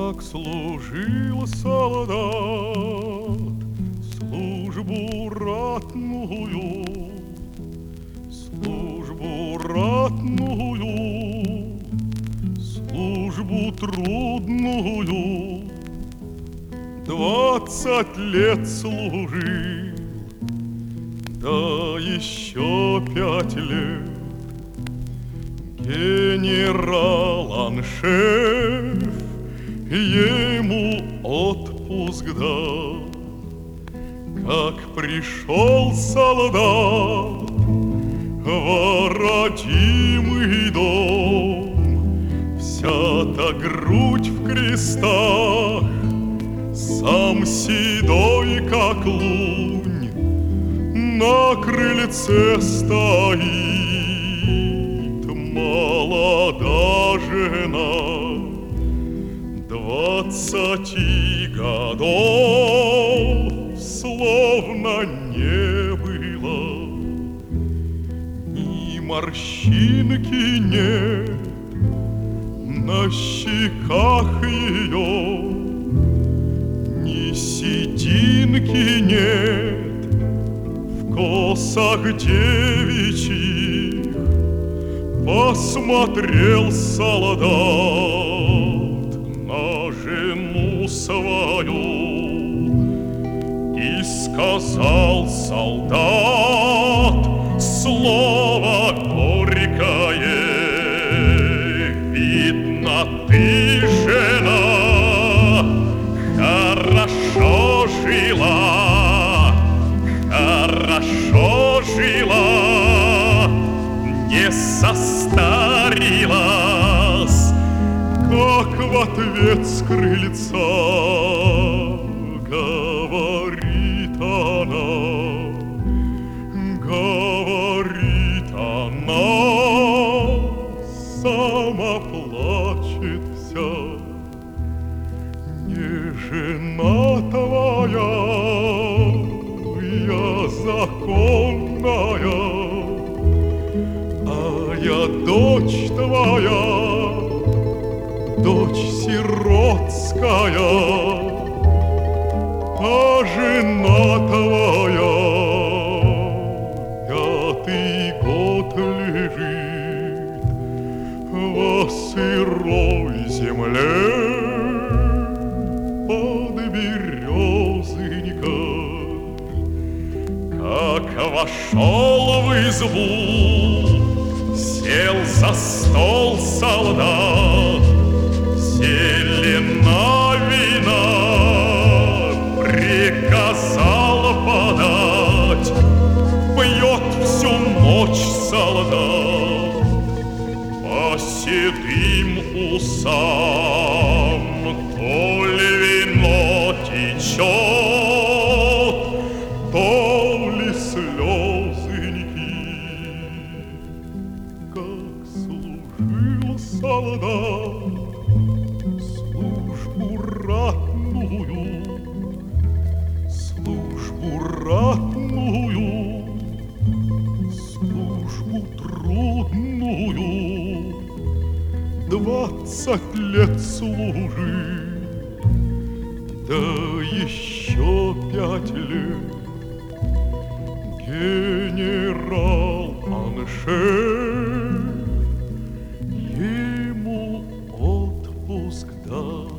Как служил солдат службу ратную, службу ратную, службу трудную. 20 лет служил, да еще 5 лет. Генерал-аншеф ему отпуск дал. Как пришел солдат в родимый дом, вся-то грудь в крестах, сам седой, как лунь, на крыльце стоит. Молода жена 20 годов словно не было, ни морщинки нет на щеках ее, ни сединки нет в косах девичьих. Посмотрел солдат на жену свою и сказал солдат слово горькое: видно, ты, жена, хорошо жила, хорошо жила, не состарилась. Как в ответ с крыльца говорит она, сама плачет вся. Не жена твоя, я законная, я дочь твоя, дочь сиротская, а жена твоя пятый год лежит во сырой земле под березонькой. Как вошел в избу, сел за стол солдат, зелена вина приказал подать. Пьет всю ночь солдат, по седым усам то ли вино течет, то ли слезоньки. Как служил солдат службу ратную, службу ратную, службу трудную. 20 лет служил, да еще 5 лет. Генерал-аншеф ему отпуск дал.